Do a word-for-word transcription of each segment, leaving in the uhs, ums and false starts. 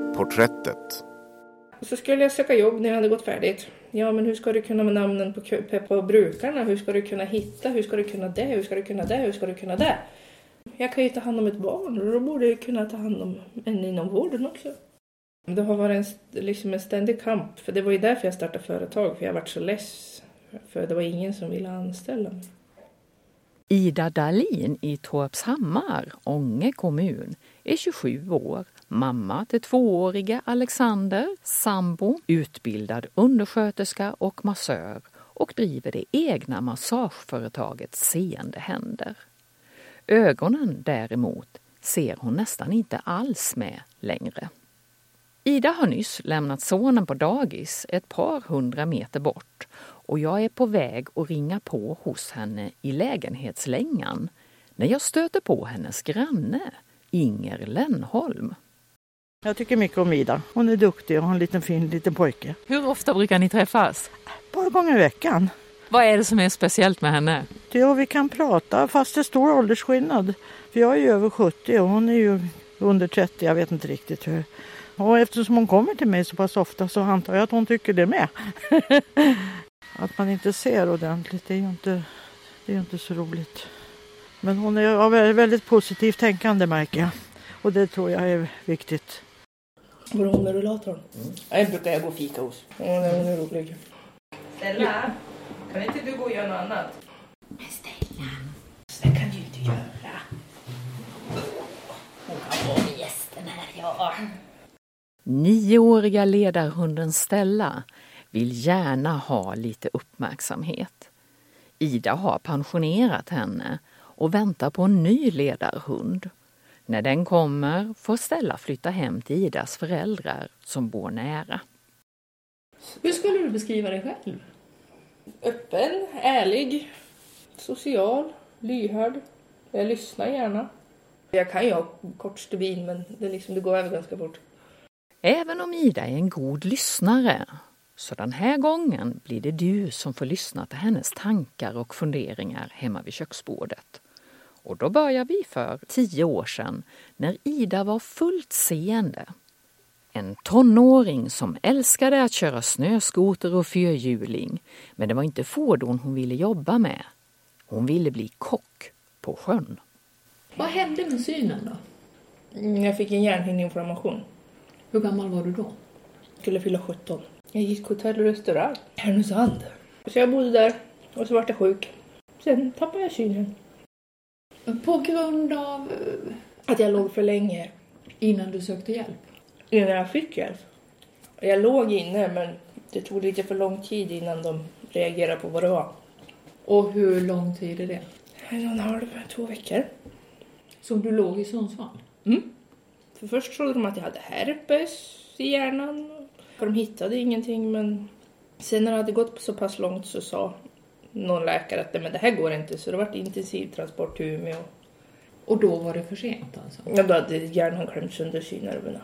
Porträttet. Så skulle jag söka jobb när jag hade gått färdigt. Ja, men hur ska du kunna med namnen på, på brukarna? Hur ska du kunna hitta? Hur ska du kunna det? Hur ska du kunna det? Hur ska du kunna det? Jag kan ju ta hand om ett barn och då borde jag kunna ta hand om en inom vården också. Det har varit en, liksom en ständig kamp. För det var ju därför jag startade företag. För jag varit så less. För det var ingen som ville anställa mig. Ida Dahlin i Torpshammar, Ånge kommun, är tjugosju år, mamma till tvååriga Alexander, sambo, utbildad undersköterska och massör och driver det egna massageföretaget Seende händer. Ögonen däremot ser hon nästan inte alls med längre. Ida har nyss lämnat sonen på dagis ett par hundra meter bort och jag är på väg att ringa på hos henne i lägenhetslängan när jag stöter på hennes granne, Inger Lennholm. Jag tycker mycket om Ida. Hon är duktig och har en liten fin liten pojke. Hur ofta brukar ni träffas? Ett par gånger i veckan. Vad är det som är speciellt med henne? Ja, vi kan prata fast det är stor åldersskillnad. För jag är ju över sjuttio och hon är ju under trettio, jag vet inte riktigt hur. Och eftersom hon kommer till mig så pass ofta så antar jag att hon tycker det med. Att man inte ser ordentligt, det är ju inte, det är ju inte så roligt. Men hon är väldigt positivt tänkande, märker jag. Och det tror jag är viktigt. Var hon med rullatorn? Mm. Jag brukar jag gå och fika hos. Ja, det är roligt. Stella, kan inte du gå och göra något annat? Men Stella, det kan du inte göra. Hon kan vara med gästen här, ja. Nioåriga ledarhunden Stella vill gärna ha lite uppmärksamhet. Ida har pensionerat henne och väntar på en ny ledarhund. När den kommer får Stella flytta hem till Idas föräldrar som bor nära. Hur skulle du beskriva dig själv? Öppen, ärlig, social, lyhörd. Jag lyssnar gärna. Jag kan ju ha kort stubin, men det, liksom, det går över ganska fort. Även om Ida är en god lyssnare, så den här gången blir det du som får lyssna till hennes tankar och funderingar hemma vid köksbordet. Och då börjar vi för tio år sedan när Ida var fullt seende. En tonåring som älskade att köra snöskoter och fyrhjuling, men det var inte fordon hon ville jobba med. Hon ville bli kock på sjön. Vad hände med synen då? Jag fick en hjärnhinneinflammation. Hur gammal var du då? Jag skulle fylla sjutton. Jag gick på hotell och restaurang. Härnösand. Så jag bodde där och så var jag sjuk. Sen tappade jag synen. På grund av... Att jag låg för länge. Innan du sökte hjälp? Innan jag fick hjälp. Jag låg inne, men det tog lite för lång tid innan de reagerade på vad det var. Och hur lång tid är det? En och en halv, två veckor. Som du låg i Sundsvall? Mm. För först trodde de att jag hade herpes i hjärnan. För de hittade ingenting, men sen när det hade gått så pass långt så sa någon läkare att men det här går inte. Så det var intensivtransport till Umeå. Och då var det för sent alltså? Ja, då hade hjärnan klämt sönder synnerverna.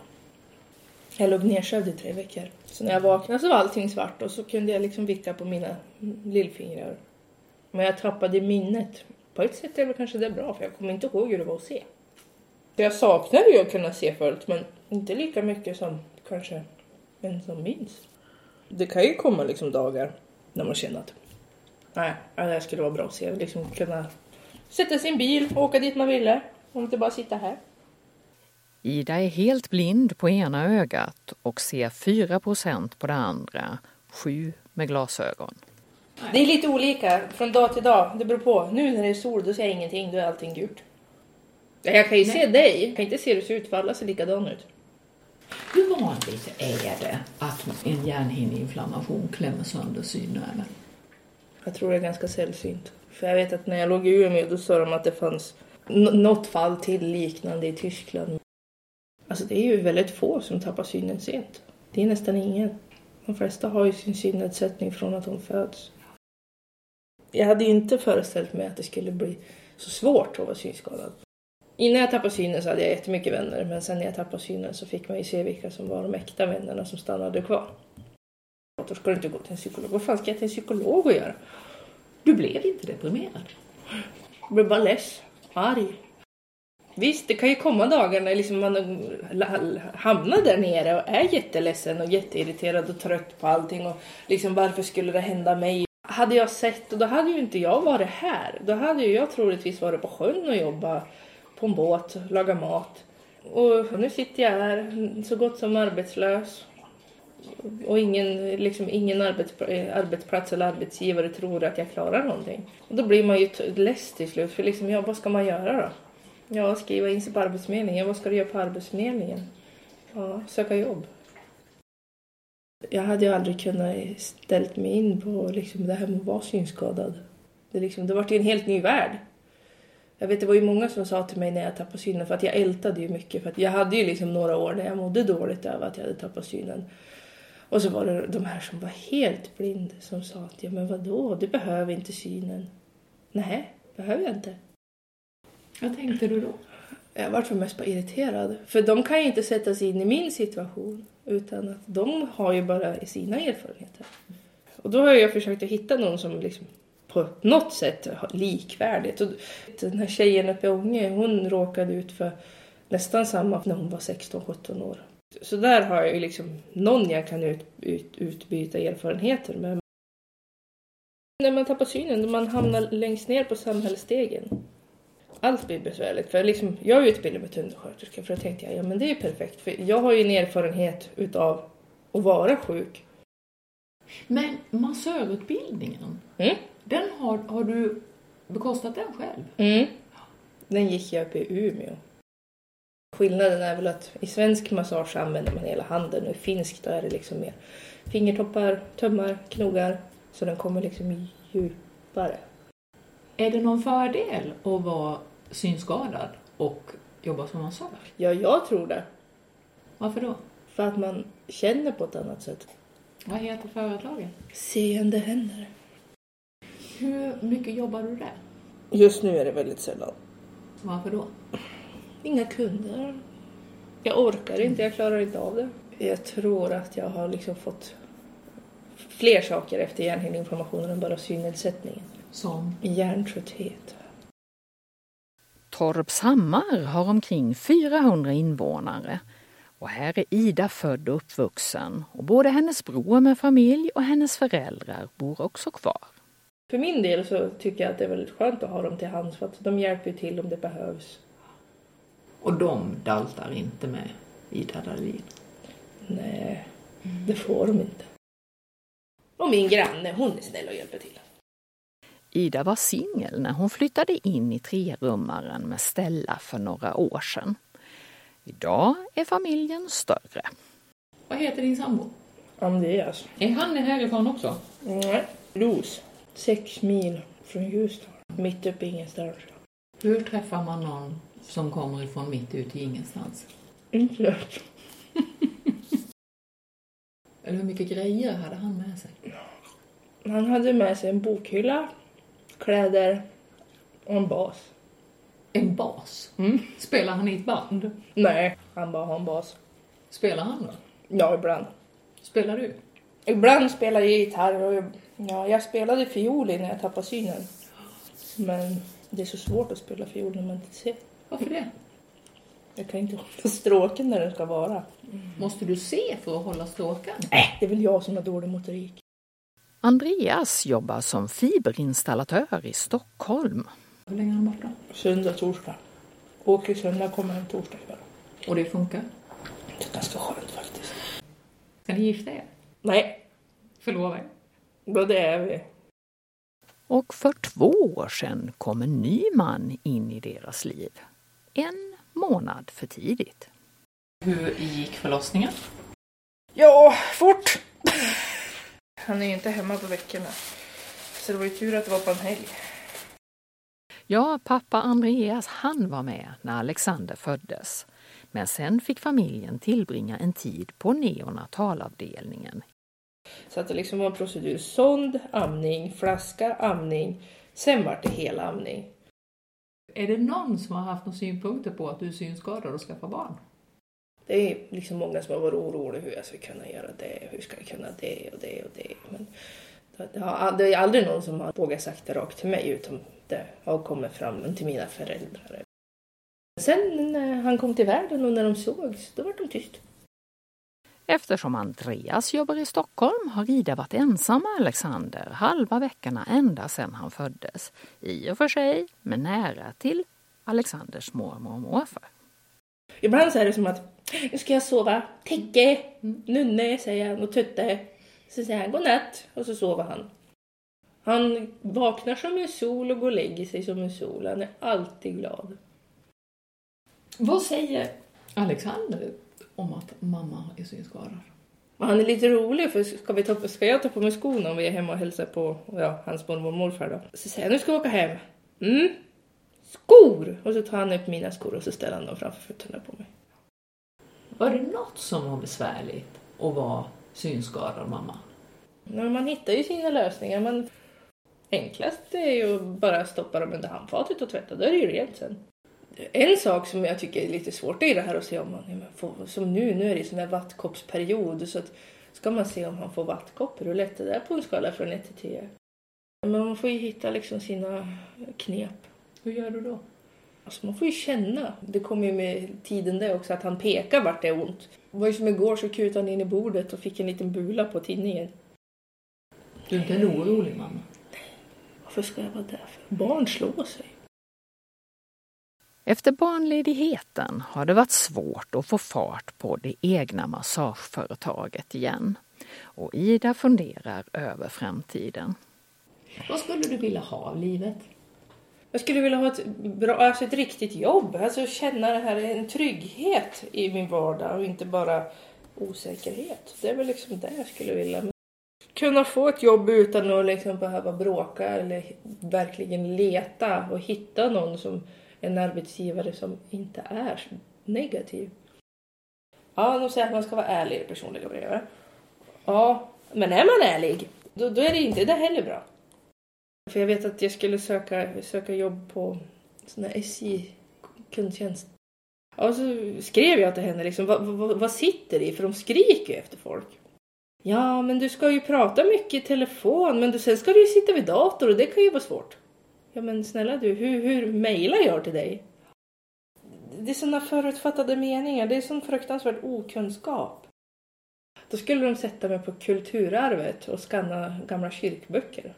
Jag låg nedsövd i tre veckor. Så när jag vaknade så var allting svart och så kunde jag liksom vicka på mina lillfingrar. Men jag tappade minnet. På ett sätt är det kanske det bra, för jag kommer inte ihåg hur det var att se. Jag saknade ju att kunna se fullt, men inte lika mycket som kanske en som minns. Det kan ju komma liksom dagar när man känner att nej, det skulle vara bra att se. Liksom kunna sätta sin bil och åka dit man ville. Och inte bara sitta här. Ida är helt blind på ena ögat och ser fyra procent på det andra, sju med glasögon. Det är lite olika från dag till dag. Det beror på. Nu när det är sol då ser jag ingenting, då är allting gult. Jag kan ju Nej. se dig. Jag kan inte se hur det ser ut, för alla ser likadan ut. Hur vanligt är det att en hjärnhinneinflammation klämmer sönder synnerven? Jag tror det är ganska sällsynt. För jag vet att när jag låg i Umeå då sa de att det fanns n- något fall till liknande i Tyskland. Alltså det är ju väldigt få som tappar synen sent. Det är nästan ingen. De flesta har ju sin synnedsättning från att de föds. Jag hade ju inte föreställt mig att det skulle bli så svårt att vara synskadad. Innan jag tappade synen så hade jag jättemycket vänner. Men sen när jag tappade synen så fick man ju se vilka som var de äkta vännerna som stannade kvar. Då ska du inte gå till en psykolog. Vad fan ska jag till en psykolog och göra? Du blev inte deprimerad? Jag blev bara less. Arg. Visst, det kan ju komma dagar när liksom man hamnar där nere och är jätteledsen och jätteirriterad och trött på allting. Och liksom, varför skulle det hända mig? Hade jag sett, och då hade ju inte jag varit här. Då hade ju jag troligtvis varit på sjön och jobbat på en båt, laga mat. Och nu sitter jag här så gott som arbetslös. Och ingen, liksom, ingen arbetsplats eller arbetsgivare tror att jag klarar någonting. Och då blir man ju less till slut. För liksom, ja, vad ska man göra då? Ja, skriva in sig på arbetsförmedlingen. Vad ska du göra på arbetsförmedlingen? Ja, söka jobb. Jag hade ju aldrig kunnat ställt mig in på liksom, det här med att vara synskadad. Det, liksom, det var ju en helt ny värld. Jag vet, det var ju många som sa till mig när jag tappade synen. För att jag ältade ju mycket. För att jag hade ju liksom några år när jag mådde dåligt över att jag hade tappat synen. Och så var det de här som var helt blind som sa att ja, men vadå, du behöver inte synen. Nej, behöver jag inte. Vad tänkte du då? Jag var för mest bara irriterad. För de kan ju inte sätta sig in i min situation. Utan att de har ju bara sina erfarenheter. Och då har jag försökt att hitta någon som liksom på något sätt har likvärdigt. Och den här tjejen uppe i Ånge, hon råkade ut för nästan samma när hon var sexton sjutton år. Så där har jag ju liksom någon jag kan ut, ut, utbyta erfarenheter med. När man tappar synen, man hamnar längst ner på samhällsstegen. Allt blir besvärligt. För liksom, jag utbildade mig till undersköterska för då tänkte jag, ja men det är ju perfekt. För jag har ju en erfarenhet utav att vara sjuk. Men massörutbildningen, Mm. den har, har du bekostat den själv? Mm. Den gick jag uppe i Umeå. Skillnaden är väl att i svensk massage använder man hela handen och i finsk då är det liksom mer fingertoppar, tömmar, knogar. Så den kommer liksom djupare. Är det någon fördel att vara synskadad och jobba som massör? Ja, jag tror det. Varför då? För att man känner på ett annat sätt. Vad heter företaget? Seende händer. Hur mycket jobbar du där? Just nu är det väldigt sällan. Varför då? Inga kunder. Jag orkar inte, jag klarar inte av det. Jag tror att jag har liksom fått fler saker efter hjärnhinneinflammationen än bara synnedsättningen. Som? Hjärntrötthet. Torpshammar har omkring fyrahundra invånare och här är Ida född och uppvuxen och både hennes bror med familj och hennes föräldrar bor också kvar. För min del så tycker jag att det är väldigt skönt att ha dem till hands för att de hjälper till om det behövs. Och de daltar inte med Ida Dahlin? Nej, det får de inte. Och min granne, hon är snäll och hjälper till. Ida var singel när hon flyttade in i trerummaren med Stella för några år sedan. Idag är familjen större. Vad heter din sambo? Andreas. Är han härifrån också? Nej, Ros. Sex mil från Ljusdal. Mitt uppe i ingenstans. Hur träffar man någon som kommer ifrån mitt ut i ingenstans? Inte rätt. Eller hur mycket grejer hade han med sig? Han hade med sig en bokhylla, kläder och en bas. En bas? Mm. Spelar han i ett band? Nej, han bara har en bas. Spelar han då? Ja, ibland. Spelar du? Ibland spelar jag gitarr och jag, ja, jag spelade fiol när jag tappade synen. Men det är så svårt att spela fiol när man inte ser. Varför det? Jag kan inte hålla stråken där den ska vara. Mm. Måste du se för att hålla stråken? Nej, det är väl jag som har dålig motorik. Andreas jobbar som fiberinstallatör i Stockholm. Hur länge är han borta? Söndag, torsdag. Åker söndag, kommer en torsdag kväll. Och det funkar? Det är ganska skönt faktiskt. Ska ni gifta er? Nej. Förlova er? Ja, det är vi. Och för två år sedan kom en ny man in i deras liv. En månad för tidigt. Hur gick förlossningen? Ja, fort. Han är ju inte hemma på veckorna. Så det var ju tur att det var på en helg. Ja, pappa Andreas, han var med när Alexander föddes. Men sen fick familjen tillbringa en tid på neonatalavdelningen. Så att det liksom var en procedur. Sond, amning, flaska, amning. Sen var det hela amning. Är det någon som har haft några synpunkter på att du är synskadad och skaffar barn? Det är liksom många som har varit oroliga hur jag ska kunna göra det. Hur ska jag kunna det och det och det. Men det, har, det är aldrig någon som har vågat sagt det rakt till mig. Utan det har kommit fram till mina föräldrar. Sen när han kom till världen och när de sågs, då var de tyst. Eftersom Andreas jobbar i Stockholm har Ida varit ensam med Alexander halva veckorna ända sedan han föddes. I och för sig, men nära till Alexanders mormor och morfar. Ibland så är det som att, nu ska jag sova, täcke, nunne, säger han och tutte. Så säger han godnatt och så sover han. Han vaknar som en sol och går och lägger sig som en sol. Han är alltid glad. Vad säger Alexander om att mamma är synskadad? Han är lite rolig, för ska, vi ta, ska jag ta på mig skorna om vi är hemma och hälsar på ja, hans mormor och morfar då? Så säger jag, nu ska jag åka hem. Mm. Skor! Och så tar han upp mina skor och så ställer han dem framför fötterna på mig. Var det något som var besvärligt att vara synskadad mamma? Men man hittar ju sina lösningar. Man... Enklast är ju bara att stoppa dem under handfatet och tvätta. Då är det ju rent sen. En sak som jag tycker är lite svårt är det här att se om man får, som nu, nu är det sån här vattkoppsperiod, så att ska man se om han får vattkoppor, hur lätt är det på en skala från ett till tio? Men man får ju hitta liksom sina knep. Hur gör du då? Alltså man får ju känna. Det kommer ju med tiden det också att han pekar vart det är ont. Det var ju som igår så kutade han in i bordet och fick en liten bula på tinningen. Du är inte en orolig mamma? Varför ska jag vara där för? Barn slår sig. Efter barnledigheten har det varit svårt att få fart på det egna massageföretaget igen. Och Ida funderar över framtiden. Vad skulle du vilja ha av livet? Jag skulle vilja ha ett, bra, alltså ett riktigt jobb. Alltså känna det här, en trygghet i min vardag och inte bara osäkerhet. Det är väl liksom det jag skulle vilja. Kunna få ett jobb utan att liksom behöva bråka eller verkligen leta och hitta någon som en arbetsgivare som inte är negativ. Ja, de säger att man ska vara ärlig i personliga brev. Ja, men är man ärlig, då, då är det inte det heller bra. För jag vet att jag skulle söka, söka jobb på sån här S J-kundtjänst. Ja, så skrev jag till henne liksom, vad, vad, vad sitter det i? För de skriker ju efter folk. Ja, men du ska ju prata mycket i telefon, men du, sen ska du ju sitta vid dator och det kan ju vara svårt. Ja, men snälla du, hur, hur mejlar jag till dig? Det är sådana förutfattade meningar, det är sån fruktansvärd okunskap. Då skulle de sätta mig på kulturarvet och skanna gamla kyrkböcker.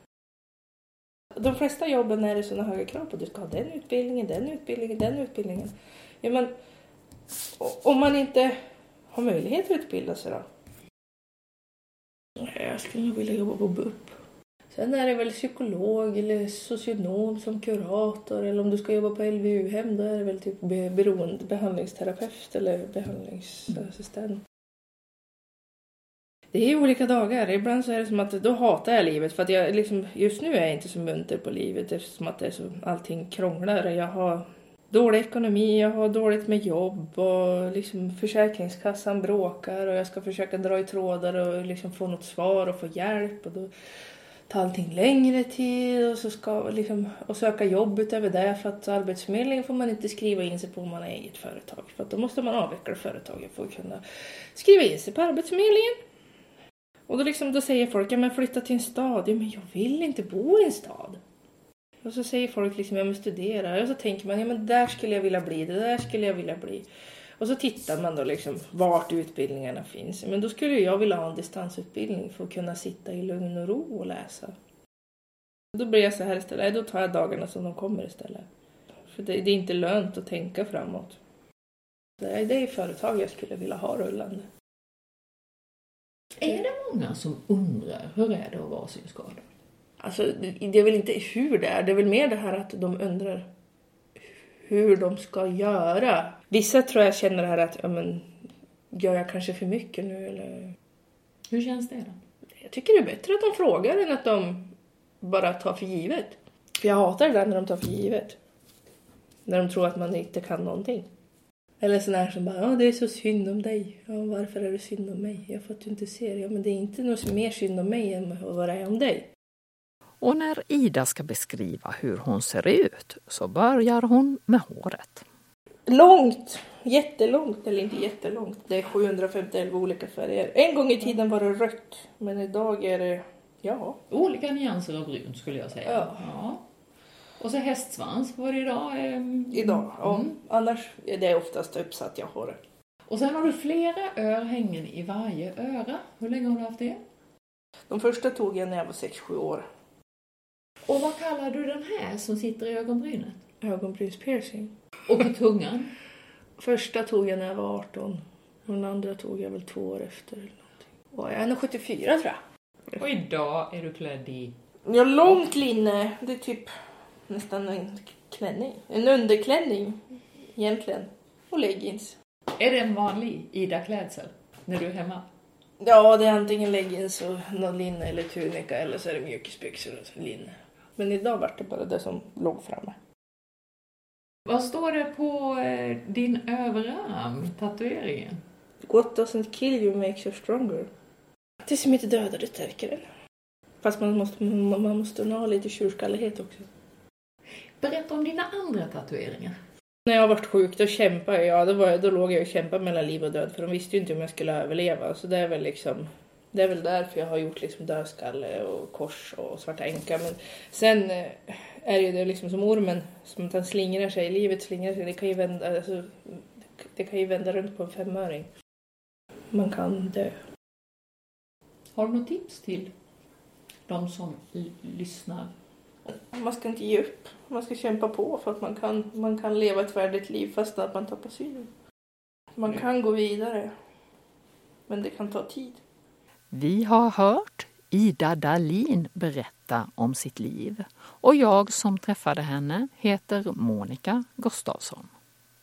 De flesta jobben är det sådana höga krav på. Du ska ha den utbildningen, den utbildningen, den utbildningen. Ja, men om man inte har möjlighet att utbilda sig då? Jag skulle nog vilja jobba på B U P. Sen är det väl psykolog eller socionom som kurator. Eller om du ska jobba på L V U-hem, då är det väl typ beroende behandlingsterapeut eller behandlingsassistent. Det är olika dagar. Ibland så är det som att då hatar jag livet. För att jag liksom, just nu är jag inte så munter på livet. Eftersom att det är så, allting krånglar. Jag har dålig ekonomi, jag har dåligt med jobb. Och liksom Försäkringskassan bråkar. Och jag ska försöka dra i trådar och liksom få något svar och få hjälp. Och då tar allting längre tid. Och så ska liksom och söka jobb utöver det. För att Arbetsförmedlingen får man inte skriva in sig på om man har eget företag. För att då måste man avveckla företaget för att kunna skriva in sig på Arbetsförmedlingen. Och då, liksom, då säger folk, ja men flytta till en stad. Ja men jag vill inte bo i en stad. Och så säger folk liksom, jag måste studera. Och så tänker man, ja men där skulle jag vilja bli. Det där skulle jag vilja bli. Och så tittar man då liksom vart utbildningarna finns. Men då skulle jag vilja ha en distansutbildning för att kunna sitta i lugn och ro och läsa. Då blir jag så här istället, då tar jag dagarna som de kommer istället. För det, det är inte lönt att tänka framåt. Det är, det är företag jag skulle vilja ha rullande. Är det många som undrar hur är det att vara synskadad? Alltså det är väl inte hur det är. Det är väl mer det här att de undrar hur de ska göra. Vissa tror jag känner det här att ja, men, gör jag kanske för mycket nu? Eller... Hur känns det då? Jag tycker det är bättre att de frågar än att de bara tar för givet. För jag hatar det där när de tar för givet. När de tror att man inte kan någonting. Eller sån här som bara, ja det är så synd om dig. Ja, varför är det synd om mig? Jag får att du inte ser. Ja, men det är inte något mer synd om mig än vad det är om dig. Och när Ida ska beskriva hur hon ser ut så börjar hon med håret. Långt, jättelångt eller inte jättelångt. Det är sjuhundrafemtioelva olika färger. En gång i tiden var det rött, men idag är det, ja. Olika nyanser av brunt skulle jag säga. Ja. Ja. Och så hästsvans var det idag? Eh, Idag, ja. Mm. Annars är det oftast uppsatt jag har det. Och sen har du flera örhängen i varje öra. Hur länge har du haft det? De första tog jag när jag var sex sju år. Och vad kallar du den här som sitter i ögonbrynet? Ögonbrynspiercing. Och på tungan? Första tog jag när jag var arton. Och den andra tog jag väl två år efter. Eller någonting. Och jag är nog sjuttiofyra tror jag. Och idag är du klädd i? Ja, långt linne. Det är typ nästan en klänning. En underklänning egentligen. Och leggings. Är det en vanlig Ida-klädsel när du är hemma? Ja, det är antingen leggings och någon linne eller tunika. Eller så är det mjukisbyxor och linne. Men idag var det bara det som låg framme. Vad står det på eh, din överarm, tatueringen? What doesn't kill you makes you stronger. Det som inte dödar, det stärker den. Fast man måste, man måste ha lite tjurskallighet också. Berätta om dina andra tatueringar. När jag varit sjuk, då kämpade jag. Då, var, då låg jag och kämpade mellan liv och död. För de visste ju inte om jag skulle överleva. Så det är väl liksom... Det är väl därför jag har gjort liksom dödskalle och kors och svarta änka. Men sen är det ju det liksom som ormen. Som att den slingrar sig. Livet slingrar sig. Det kan ju vända, alltså, det kan ju vända runt på en femöring. Man kan dö. Har du något tips till de som l- lyssnar? Man ska inte ge upp. Man ska kämpa på för att man kan, man kan leva ett värdigt liv fast att man tappar synen. Man kan gå vidare. Men det kan ta tid. Vi har hört Ida Dahlin berätta om sitt liv och jag som träffade henne heter Monica Gustafsson.